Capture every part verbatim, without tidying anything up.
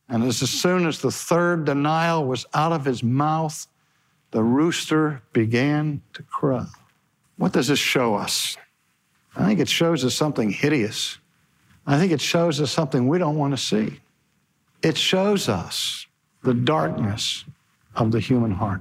And as soon as the third denial was out of his mouth, the rooster began to crow. What does this show us? I think it shows us something hideous. I think it shows us something we don't want to see. It shows us the darkness of the human heart.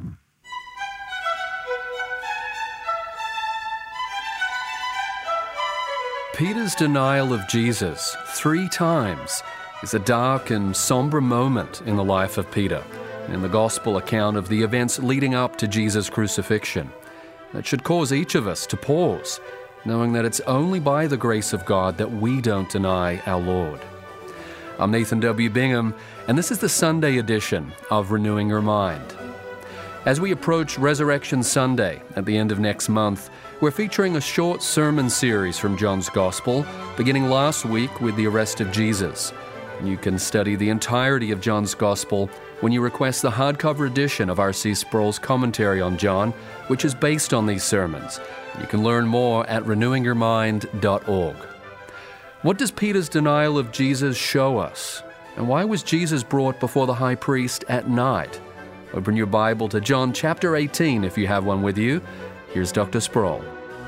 Peter's denial of Jesus three times is a dark and somber moment in the life of Peter, in the gospel account of the events leading up to Jesus' crucifixion. That should cause each of us to pause, knowing that it's only by the grace of God that we don't deny our Lord. I'm Nathan W. Bingham, and this is the Sunday edition of Renewing Your Mind. As we approach Resurrection Sunday at the end of next month, we're featuring a short sermon series from John's Gospel, beginning last week with the arrest of Jesus. You can study the entirety of John's Gospel when you request the hardcover edition of R C Sproul's commentary on John, which is based on these sermons. You can learn more at renewing your mind dot org. What does Peter's denial of Jesus show us? And why was Jesus brought before the high priest at night? Open your Bible to John chapter eighteen if you have one with you. Here's Doctor Sproul.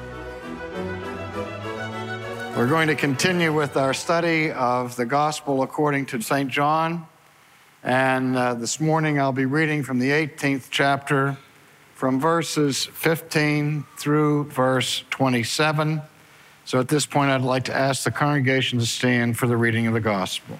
We're going to continue with our study of the Gospel according to Saint John. And uh, this morning I'll be reading from the eighteenth chapter, from verses fifteen through verse twenty-seven. So at this point, I'd like to ask the congregation to stand for the reading of the Gospel.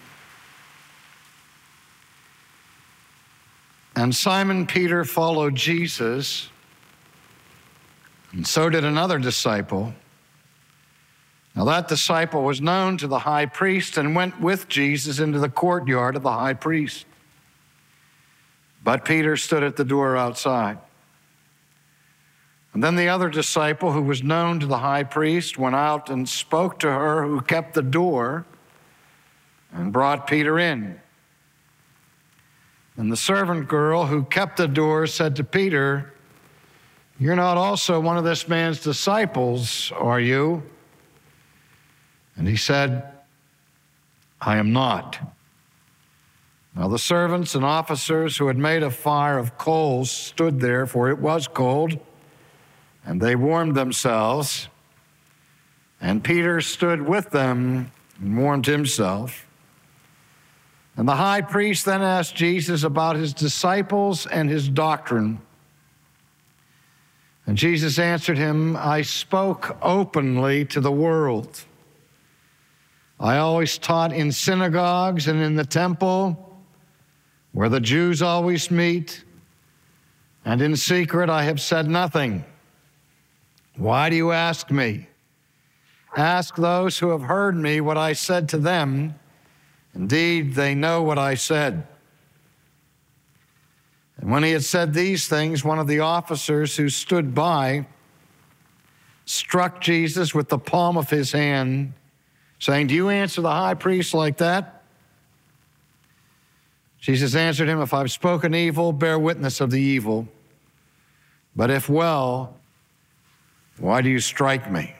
And Simon Peter followed Jesus, and so did another disciple. Now that disciple was known to the high priest and went with Jesus into the courtyard of the high priest. But Peter stood at the door outside. And then the other disciple, who was known to the high priest, went out and spoke to her who kept the door and brought Peter in. And the servant girl who kept the door said to Peter, "You're not also one of this man's disciples, are you?" And he said, "I am not." Now the servants and officers who had made a fire of coals stood there, for it was cold, and they warmed themselves. And Peter stood with them and warmed himself. And the high priest then asked Jesus about his disciples and his doctrine. And Jesus answered him, "I spoke openly to the world. I always taught in synagogues and in the temple, where the Jews always meet, and in secret I have said nothing. Why do you ask me? Ask those who have heard me what I said to them. Indeed, they know what I said." And when he had said these things, one of the officers who stood by struck Jesus with the palm of his hand, saying, "Do you answer the high priest like that?" Jesus answered him, "If I've spoken evil, bear witness of the evil. But if well, why do you strike me?"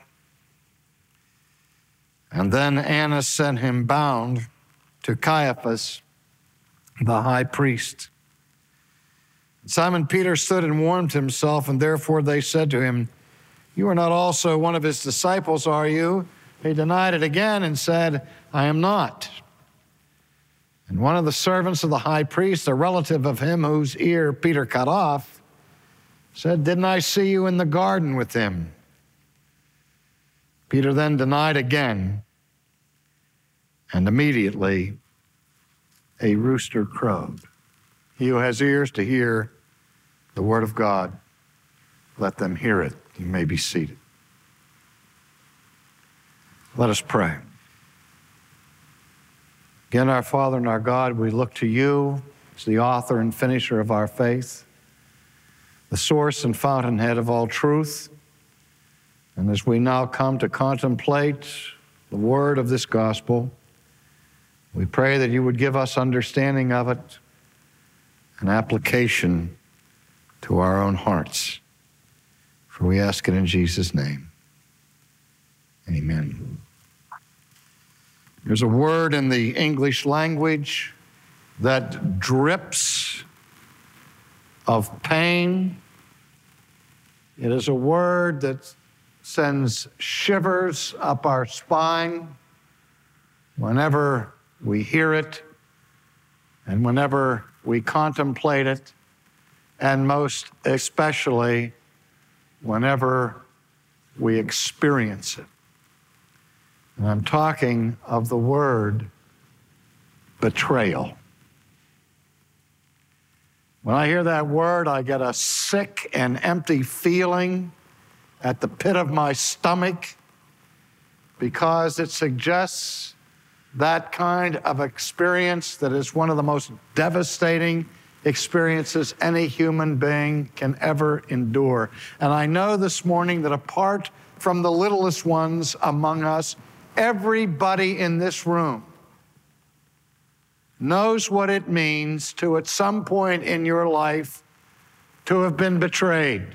And then Annas sent him bound to Caiaphas, the high priest. Simon Peter stood and warmed himself, and therefore they said to him, "You are not also one of his disciples, are you?" He denied it again and said, "I am not." And one of the servants of the high priest, a relative of him whose ear Peter cut off, said, "Didn't I see you in the garden with him?" Peter then denied again, and immediately a rooster crowed. He who has ears to hear the word of God, let them hear it. You may be seated. Let us pray. Again, our Father and our God, we look to you as the author and finisher of our faith, the source and fountainhead of all truth. And as we now come to contemplate the word of this gospel, we pray that you would give us understanding of it and application to our own hearts. For we ask it in Jesus' name. Amen. There's a word in the English language that drips of pain. It is a word that sends shivers up our spine whenever we hear it and whenever we contemplate it, and most especially whenever we experience it. And I'm talking of the word betrayal. When I hear that word, I get a sick and empty feeling at the pit of my stomach because it suggests that kind of experience that is one of the most devastating experiences any human being can ever endure. And I know this morning that apart from the littlest ones among us, everybody in this room knows what it means to, at some point in your life, to have been betrayed.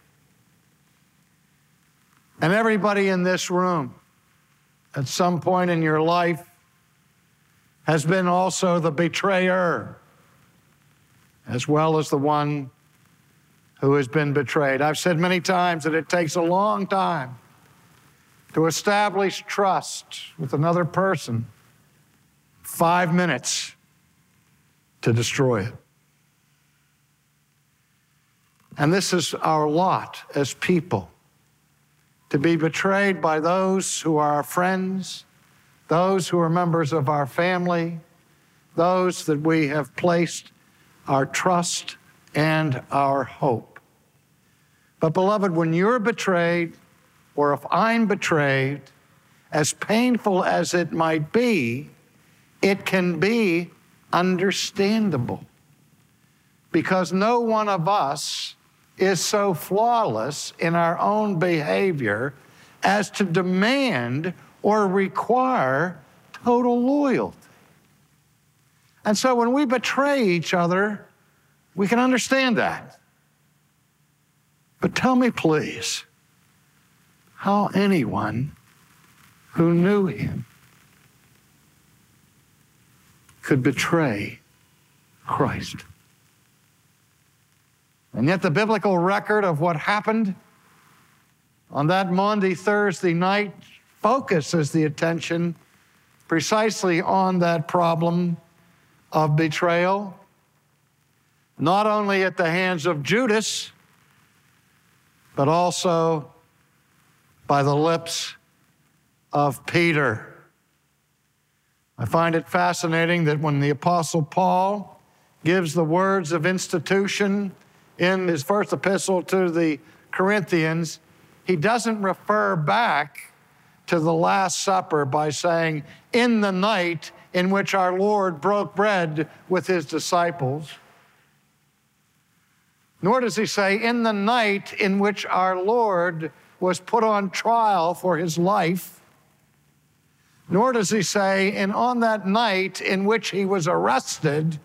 And everybody in this room, at some point in your life, has been also the betrayer, as well as the one who has been betrayed. I've said many times that it takes a long time to establish trust with another person, five minutes to destroy it. And this is our lot as people, to be betrayed by those who are our friends, those who are members of our family, those that we have placed our trust and our hope. But beloved, when you're betrayed, or if I'm betrayed, as painful as it might be, it can be understandable, because no one of us is so flawless in our own behavior as to demand or require total loyalty. And so when we betray each other, we can understand that. But tell me, please, how anyone who knew him could betray Christ. And yet the biblical record of what happened on that Maundy Thursday night focuses the attention precisely on that problem of betrayal, not only at the hands of Judas, but also by the lips of Peter. I find it fascinating that when the Apostle Paul gives the words of institution in his first epistle to the Corinthians, he doesn't refer back to the Last Supper by saying, in the night in which our Lord broke bread with his disciples. Nor does he say, in the night in which our Lord was put on trial for his life. Nor does he say, and on that night in which he was arrested.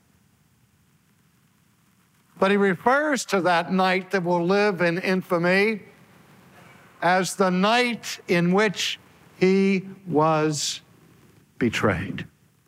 But he refers to that night that will live in infamy as the night in which he was betrayed.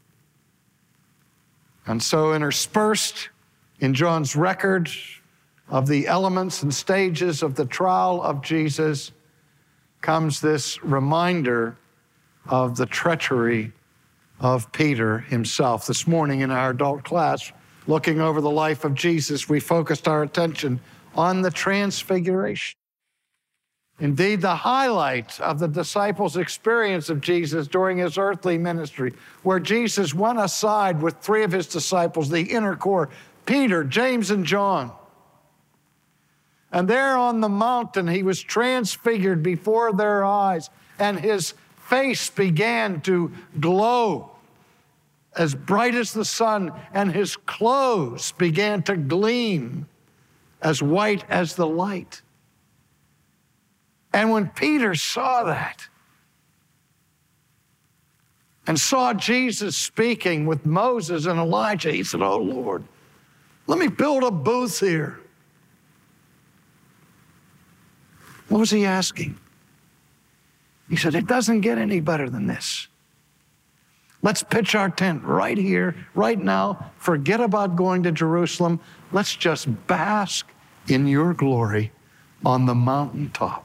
And so interspersed in John's record of the elements and stages of the trial of Jesus comes this reminder of the treachery of Peter himself. This morning in our adult class, looking over the life of Jesus, we focused our attention on the transfiguration. Indeed, the highlight of the disciples' experience of Jesus during his earthly ministry, where Jesus went aside with three of his disciples, the inner core, Peter, James, and John. And there on the mountain, he was transfigured before their eyes, and his face began to glow as bright as the sun, and his clothes began to gleam as white as the light. And when Peter saw that and saw Jesus speaking with Moses and Elijah, he said, oh, Lord, let me build a booth here. What was he asking? He said, it doesn't get any better than this. Let's pitch our tent right here, right now. Forget about going to Jerusalem. Let's just bask in your glory on the mountaintop.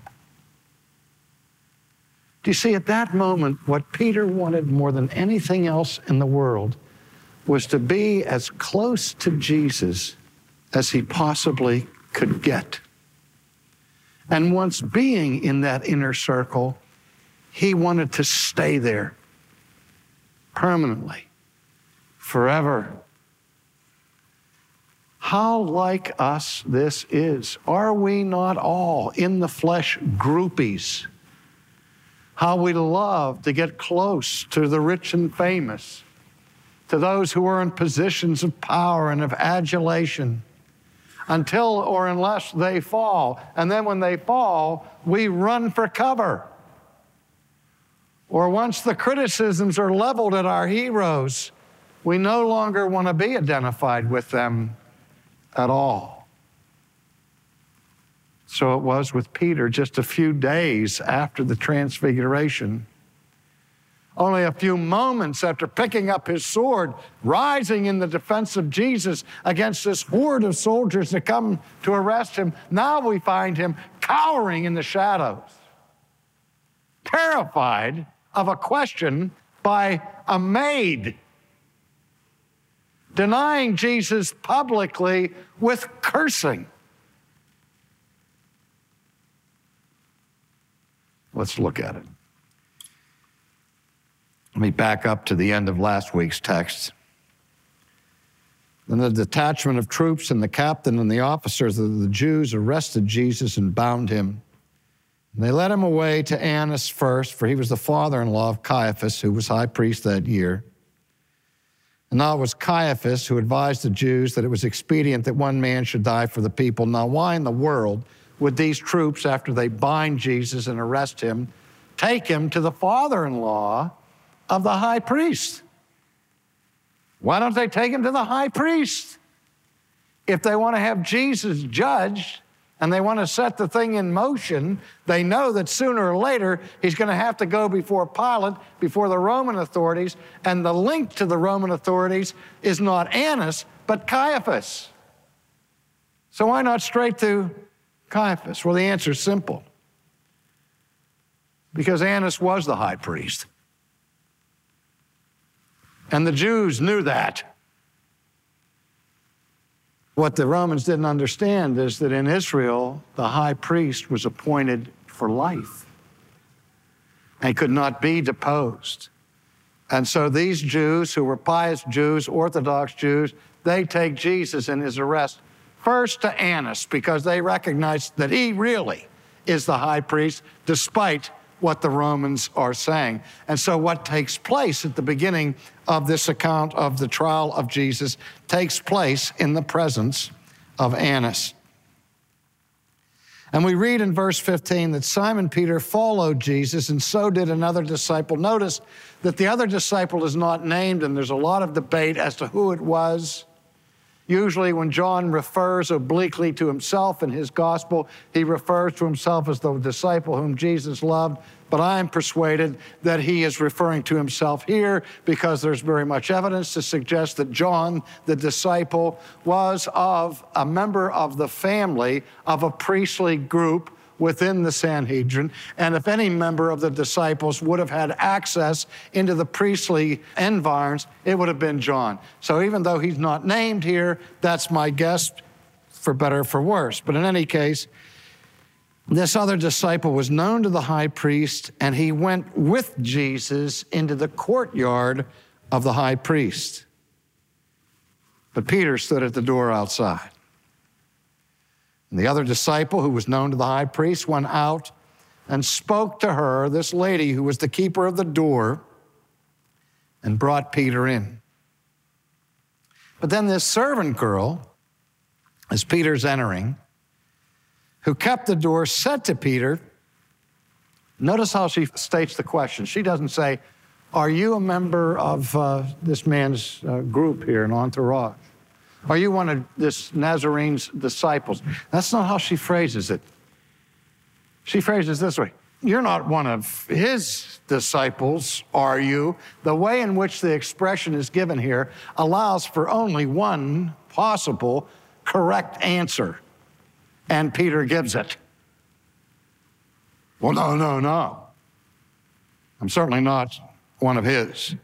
Do you see, at that moment, what Peter wanted more than anything else in the world was to be as close to Jesus as he possibly could get. And once being in that inner circle, he wanted to stay there permanently, forever. How like us this is. Are we not all in the flesh groupies? How we love to get close to the rich and famous, to those who are in positions of power and of adulation, until or unless they fall. And then when they fall, we run for cover. Or once the criticisms are leveled at our heroes, we no longer want to be identified with them at all. So it was with Peter just a few days after the transfiguration. Only a few moments after picking up his sword, rising in the defense of Jesus against this horde of soldiers that come to arrest him, now we find him cowering in the shadows, terrified of a question by a maid, denying Jesus publicly with cursing. Let's look at it. Let me back up to the end of last week's text. Then the detachment of troops and the captain and the officers of the Jews arrested Jesus and bound him. And they led him away to Annas first, for he was the father-in-law of Caiaphas, who was high priest that year. And now it was Caiaphas who advised the Jews that it was expedient that one man should die for the people. Now why in the world would these troops, after they bind Jesus and arrest him, take him to the father-in-law of the high priest? Why don't they take him to the high priest? If they want to have Jesus judged and they want to set the thing in motion, they know that sooner or later he's going to have to go before Pilate, before the Roman authorities, and the link to the Roman authorities is not Annas, but Caiaphas. So why not straight to Caiaphas? Well, the answer is simple. Because Annas was the high priest. And the Jews knew that. What the Romans didn't understand is that in Israel, the high priest was appointed for life and could not be deposed. And so these Jews, who were pious Jews, Orthodox Jews, they take Jesus in his arrest first to Annas, because they recognize that he really is the high priest, despite what the Romans are saying. And so what takes place at the beginning of this account of the trial of Jesus takes place in the presence of Annas. And we read in verse fifteen that Simon Peter followed Jesus, and so did another disciple. Notice that the other disciple is not named, and there's a lot of debate as to who it was. Usually when John refers obliquely to himself in his gospel, he refers to himself as the disciple whom Jesus loved. But I am persuaded that he is referring to himself here because there's very much evidence to suggest that John, the disciple, was of a member of the family of a priestly group within the Sanhedrin. And if any member of the disciples would have had access into the priestly environs, it would have been John. So even though he's not named here, that's my guess, for better or for worse. But in any case, this other disciple was known to the high priest, and he went with Jesus into the courtyard of the high priest. But Peter stood at the door outside. And the other disciple, who was known to the high priest, went out and spoke to her, this lady who was the keeper of the door, and brought Peter in. But then this servant girl, as Peter's entering, who kept the door, said to Peter, notice how she states the question. She doesn't say, are you a member of uh, this man's uh, group here, an entourage? Are you one of this Nazarene's disciples? That's not how she phrases it. She phrases it this way. you're not one of his disciples, are you? The way in which the expression is given here allows for only one possible correct answer, and Peter gives it. Well, no, no, no. I'm certainly not one of his.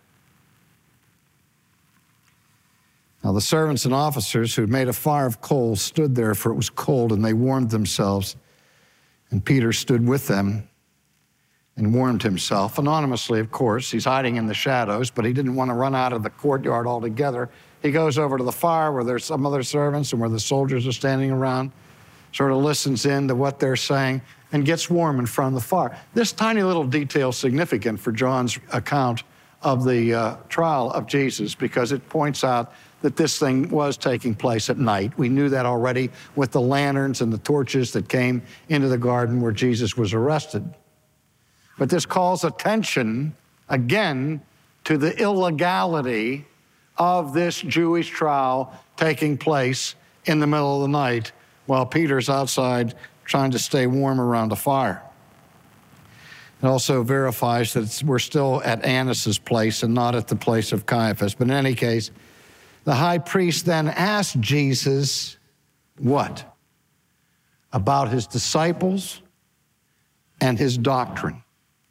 Now, the servants and officers who had made a fire of coals stood there, for it was cold, and they warmed themselves. And Peter stood with them and warmed himself, anonymously, of course. He's hiding in the shadows, but he didn't want to run out of the courtyard altogether. He goes over to the fire where there's some other servants and where the soldiers are standing around, sort of listens in to what they're saying, and gets warm in front of the fire. This tiny little detail is significant for John's account of the uh, trial of Jesus, because it points out that this thing was taking place at night. We knew that already with the lanterns and the torches that came into the garden where Jesus was arrested. But this calls attention, again, to the illegality of this Jewish trial taking place in the middle of the night while Peter's outside trying to stay warm around a fire. It also verifies that it's, we're still at Annas' place and not at the place of Caiaphas. But in any case, the high priest then asked Jesus what? About his disciples and his doctrine.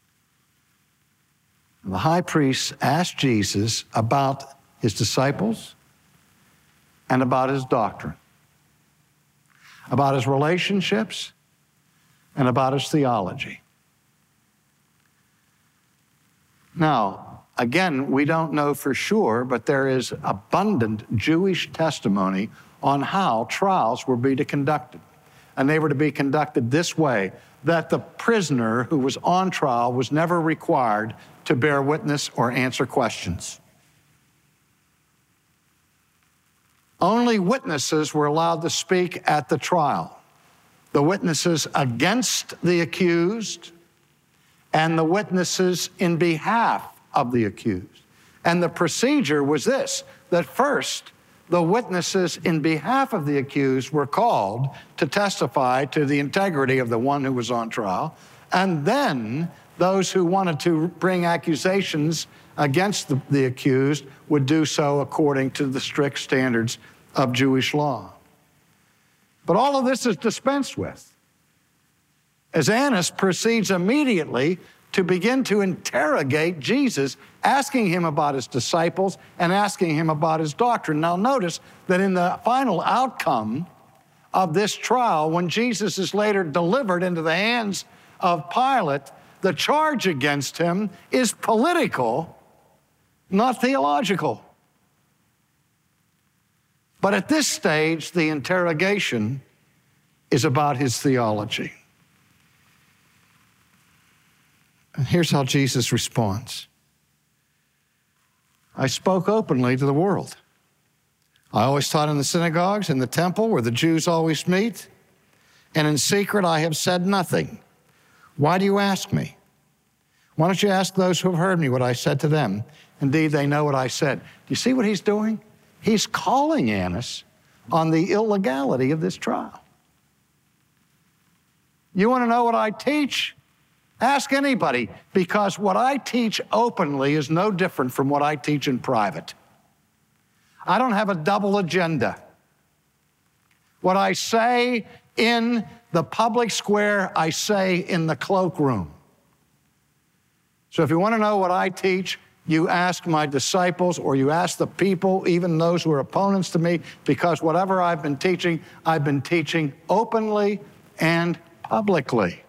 The high priest asked Jesus about his disciples and about his doctrine, about his relationships and about his theology. Now, again, we don't know for sure, but there is abundant Jewish testimony on how trials were to be conducted. And they were to be conducted this way, that the prisoner who was on trial was never required to bear witness or answer questions. Only witnesses were allowed to speak at the trial. The witnesses against the accused and the witnesses in behalf of the accused. And the procedure was this, that first, the witnesses in behalf of the accused were called to testify to the integrity of the one who was on trial, and then those who wanted to bring accusations against the, the accused would do so according to the strict standards of Jewish law. But all of this is dispensed with, as Annas proceeds immediately to begin to interrogate Jesus, asking him about his disciples and asking him about his doctrine. Now notice that in the final outcome of this trial, when Jesus is later delivered into the hands of Pilate, the charge against him is political, not theological. But at this stage, the interrogation is about his theology. And here's how Jesus responds. I spoke openly to the world. I always taught in the synagogues, in the temple where the Jews always meet, and in secret I have said nothing. Why do you ask me? Why don't you ask those who have heard me what I said to them? Indeed, they know what I said. Do you see what he's doing? He's calling Annas on the illegality of this trial. You want to know what I teach? Ask anybody, because what I teach openly is no different from what I teach in private. I don't have a double agenda. What I say in the public square, I say in the cloakroom. So if you want to know what I teach, you ask my disciples or you ask the people, even those who are opponents to me, because whatever I've been teaching, I've been teaching openly and publicly.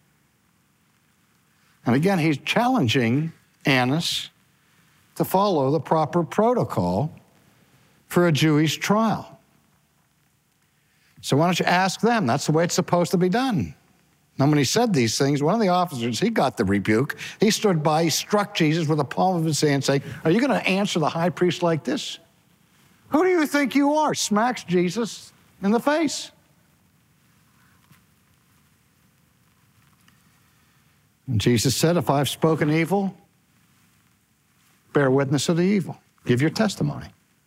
And again, he's challenging Annas to follow the proper protocol for a Jewish trial. So why don't you ask them? That's the way it's supposed to be done. Now, when he said these things, one of the officers, he got the rebuke. He stood by, he struck Jesus with the palm of his hand, saying, are you going to answer the high priest like this? Who do you think you are? Smacks Jesus in the face. And Jesus said, if I've spoken evil, bear witness of the evil. Give your testimony.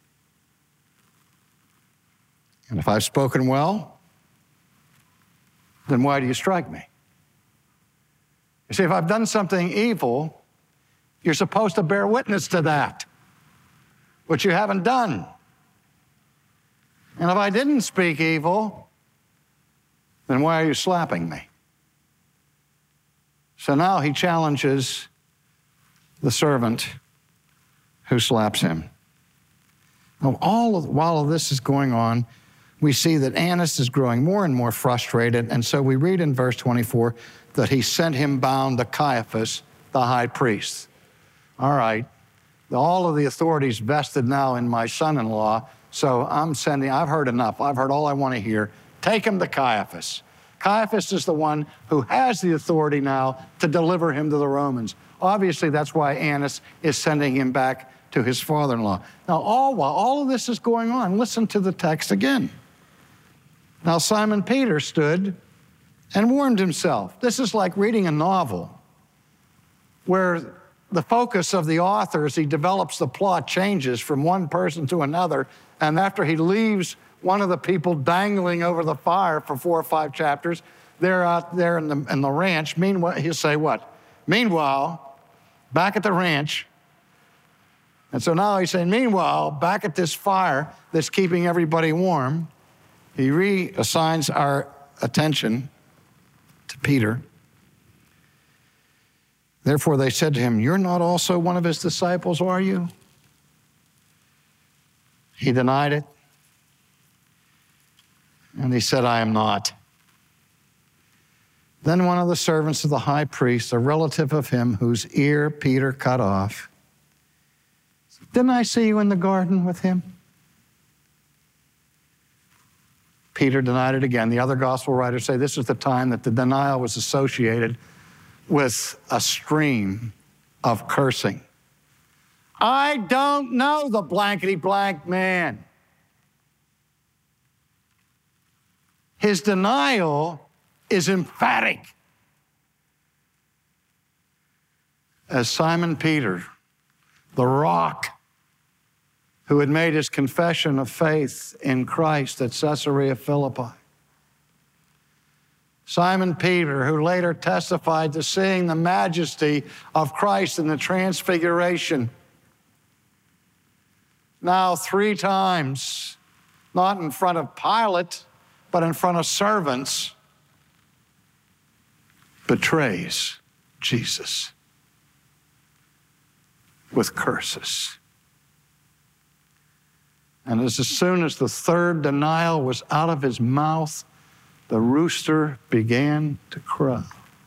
And if I've spoken well, then why do you strike me? You see, if I've done something evil, you're supposed to bear witness to that, which you haven't done. And if I didn't speak evil, then why are you slapping me? So now he challenges the servant who slaps him. Now, all of, while all this is going on, we see that Annas is growing more and more frustrated, and so we read in verse twenty-four that he sent him bound to Caiaphas, the high priest. All right, all of the authorities vested now in my son-in-law, so I'm sending, I've heard enough. I've heard all I want to hear. Take him to Caiaphas. Caiaphas is the one who has the authority now to deliver him to the Romans. Obviously, that's why Annas is sending him back to his father-in-law. Now, all while all of this is going on, listen to the text again. Now, Simon Peter stood and warmed himself. This is like reading a novel where the focus of the author, as he develops the plot, changes from one person to another, and after he leaves one of the people dangling over the fire for four or five chapters, they're out there in the, in the ranch. Meanwhile, he'll say what? Meanwhile, back at the ranch, and so now he's saying, meanwhile, back at this fire that's keeping everybody warm, he reassigns our attention to Peter. Therefore, they said to him, you're not also one of his disciples, are you? He denied it. And he said, I am not. Then one of the servants of the high priest, a relative of him whose ear Peter cut off, said, didn't I see you in the garden with him? Peter denied it again. The other gospel writers say this is the time that the denial was associated with a stream of cursing. I don't know the blankety blank man. His denial is emphatic. As Simon Peter, the rock who had made his confession of faith in Christ at Caesarea Philippi. Simon Peter, who later testified to seeing the majesty of Christ in the transfiguration. Now three times, not in front of Pilate, but in front of servants, betrays Jesus with curses. And as soon as the third denial was out of his mouth, the rooster began to crow,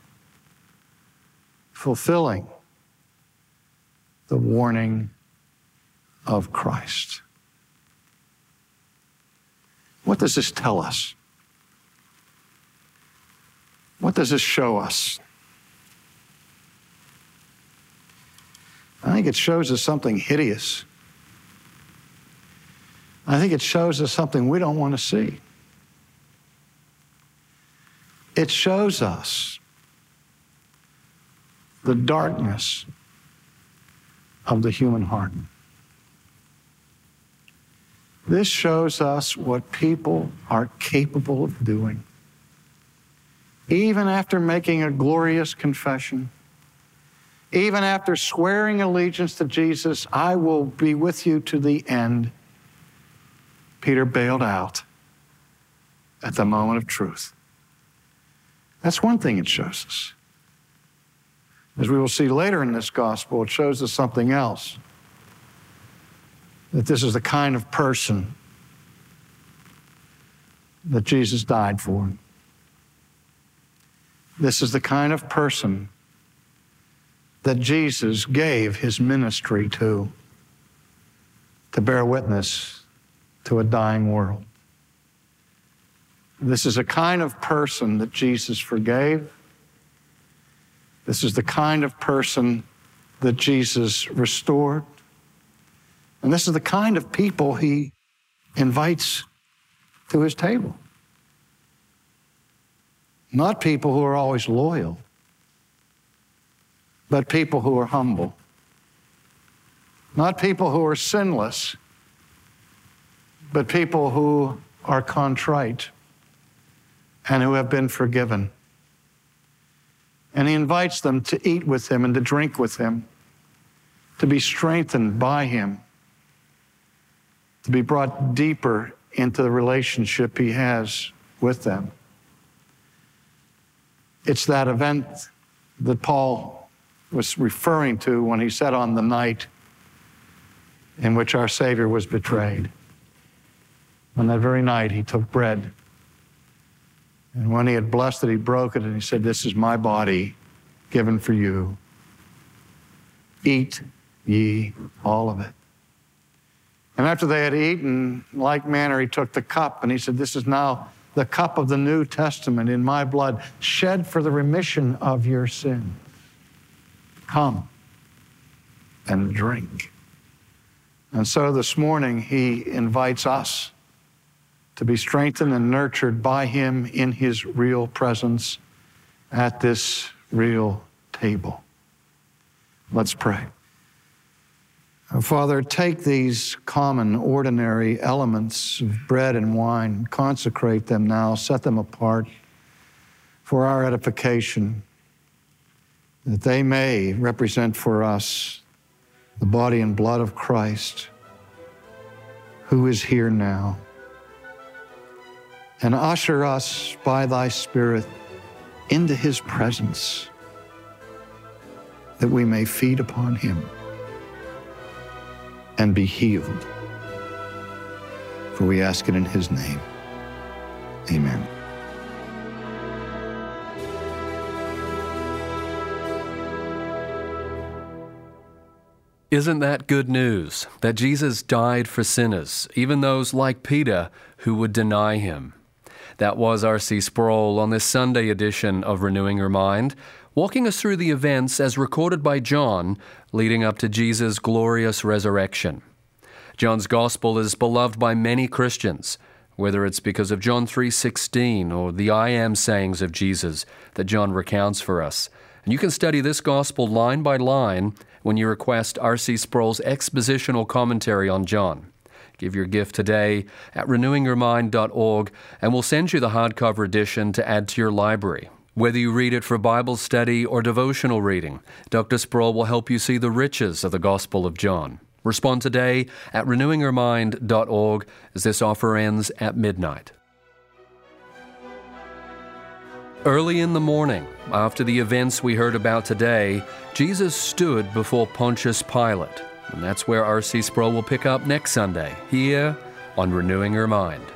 fulfilling the warning of Christ. What does this tell us? What does this show us? I think it shows us something hideous. I think it shows us something we don't want to see. It shows us the darkness of the human heart. This shows us what people are capable of doing. Even after making a glorious confession, even after swearing allegiance to Jesus, I will be with you to the end, Peter bailed out at the moment of truth. That's one thing it shows us. As we will see later in this gospel, it shows us something else. That this is the kind of person that Jesus died for. This is the kind of person that Jesus gave his ministry to, to bear witness to a dying world. This is a kind of person that Jesus forgave. This is the kind of person that Jesus restored. And this is the kind of people he invites to his table. Not people who are always loyal, but people who are humble. Not people who are sinless, but people who are contrite and who have been forgiven. And he invites them to eat with him and to drink with him, to be strengthened by him, to be brought deeper into the relationship he has with them. It's that event that Paul was referring to when he said on the night in which our Savior was betrayed. On that very night, he took bread. And when he had blessed it, he broke it, and he said, "This is my body given for you. Eat ye all of it." And after they had eaten, in like manner, he took the cup, and he said, "This is now the cup of the New Testament in my blood, shed for the remission of your sin. Come and drink." And so this morning, he invites us to be strengthened and nurtured by him in his real presence at this real table. Let's pray. Father, take these common, ordinary elements of bread and wine, consecrate them now, set them apart for our edification, that they may represent for us the body and blood of Christ, who is here now. And usher us by thy Spirit into his presence, that we may feed upon him and be healed. For we ask it in his name. Amen. Isn't that good news? That Jesus died for sinners, even those like Peter who would deny him. That was R C Sproul on this Sunday edition of Renewing Your Mind, walking us through the events as recorded by John leading up to Jesus' glorious resurrection. John's gospel is beloved by many Christians, whether it's because of John three sixteen or the I am sayings of Jesus that John recounts for us. And you can study this gospel line by line when you request R C Sproul's expositional commentary on John. Give your gift today at renewing your mind dot org, and we'll send you the hardcover edition to add to your library. Whether you read it for Bible study or devotional reading, Doctor Sproul will help you see the riches of the Gospel of John. Respond today at renewing your mind dot org as this offer ends at midnight. Early in the morning, after the events we heard about today, Jesus stood before Pontius Pilate. And that's where R C Sproul will pick up next Sunday, here on Renewing Your Mind.